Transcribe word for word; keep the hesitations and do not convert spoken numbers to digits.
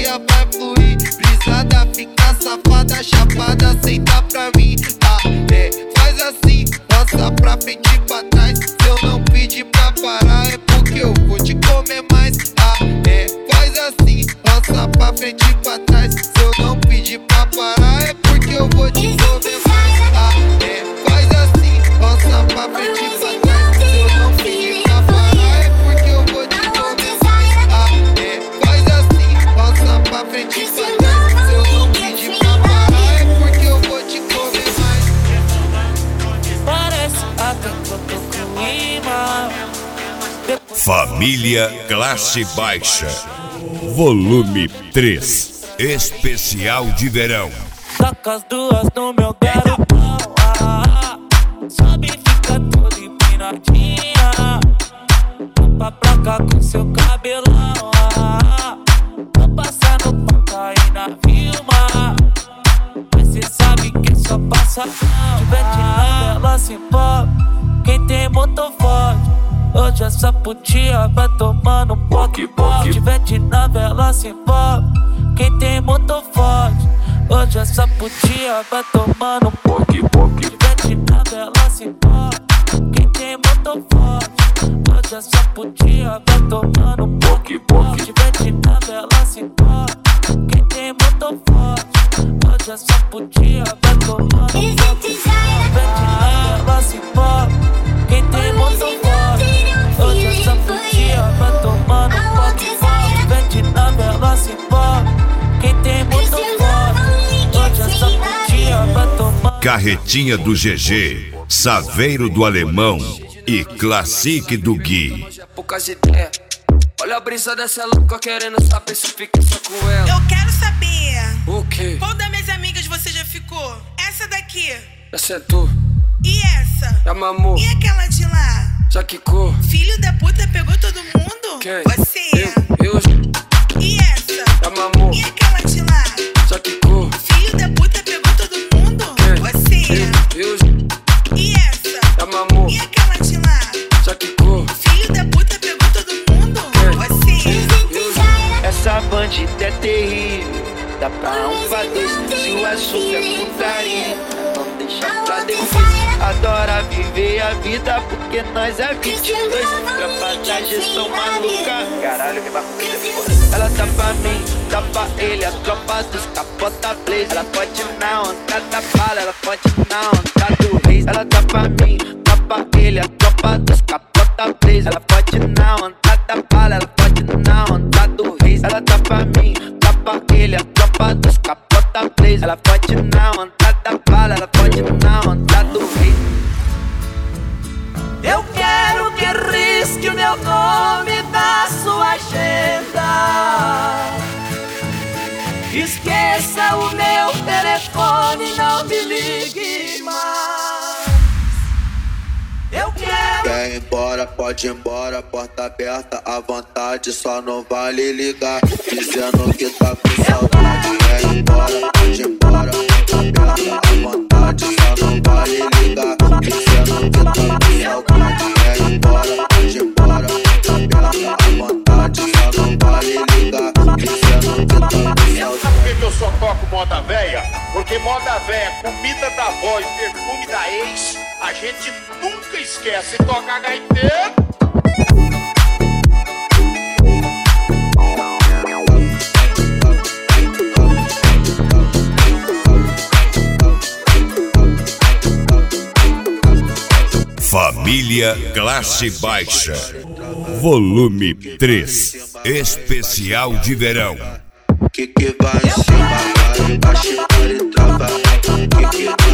putaria vai fluir. Brisada, fica safada, chapada, senta pra mim. Ah, é, faz assim, passa pra frente e pra trás. Se eu não pedir pra parar é porque eu vou te comer mais. Ah, é, faz assim, passa pra frente e pra trás. Se eu não pedir pra parar é porque eu vou te comer mais. Ah, é, faz assim, passa pra frente e pra trás. Se eu não pedir pra parar é porque eu vou te comer mais. Ah, é, faz assim, passa pra frente e pra trás. Se eu não pedir pra parar é porque eu vou te comer mais. Parece até que eu tô com imã. Família Classe Baixa, volume três, especial de verão. Taca as duas no meu garotão, ah, ah. Sobe e fica toda empinadinha. Tampa pra cá com seu cabelão, ah, ah. Tô passando pra cair na Vilma, mas cê sabe que só passa mal. Tivete na vela se envolve, quem tem motor forte. Hoje essa putinha vai tomando um pouco forte. Tivete na vela se envolve, quem tem motor forte. Hoje essa putinha vai tomando um pouco forte. Tivete na vela se envolve, quem tem motor forte. Hoje essa putinha vai tomando um pouco forte. Tivete na vela se envolve, quem tem motor forte. Hoje essa putinha vai tomando um pouco forte. Tivete na vela se envolve, quem tem motor forte. Hoje essa putinha vai tomando um pouco forte. Vende na vela se envolve, quem tem motor forte. Hoje essa putinha vai tomando. Carretinha do G G, Saveiro do Alemão e Classique do Gui. Poucas ideias. Olha a brisa dessa louca querendo saber se fica só com ela. Eu quero saber. O quê? Qual das minhas amigas você já ficou? Essa daqui. Já sentou? E essa? Já mamou? E aquela de lá? Já quicou? Filho da puta pegou todo mundo? Quem? Você. Eu, eu. E essa? Já mamou? E aquela de lá? Já quicou? Filho da puta pegou todo mundo? Quem? Você. Eu, eu. E essa? Já mamou? E aquela de lá? Já quicou? Filho da puta pegou todo mundo? Quem? Você. Eu. Essa bandida é terrível, dá pra um pra dois. Se o assunto é putaria, não deixa pra depois. Adora viver a vida porque nós é vinte e dois. Tropa da gestão maluca, caralho que bagulho é foda. Ela tá pra mim, tá pra ele, a tropa dos capota blaze. Ela pode na onda da bala, ela pode na onda do reis. Ela tá pra mim, tá pra ele, a tropa dos capota blaze. Ela pode na onda da bala, ela pode na onda do reis. Ela tá pra mim, tá pra ele, a tropa dos capota blaze. Ela pode na onda da bala, ela pode na onda do reis. Eu quero que risque o meu nome da sua agenda. Esqueça o meu telefone, não me ligue mais. Eu quero. Quer ir embora, pode ir embora, porta aberta à vontade, só não vale ligar, dizendo que tá com saudade. Quer ir embora, pode ir embora, porta aberta à vontade, só não vale ligar, dizendo que tá com saudade. Quer ir embora, pode ir embora, porta aberta à vontade, só não vale ligar, dizendo que tá com saudade. Sabe por que eu só toco moda véia? Porque moda véia, comida da avó e perfume da ex, a gente nunca esquece. Toca gaiteiro. Família Classe Baixa, volume três, especial de verão. Que que vai em cima, vai embaixo, para e trava. Que que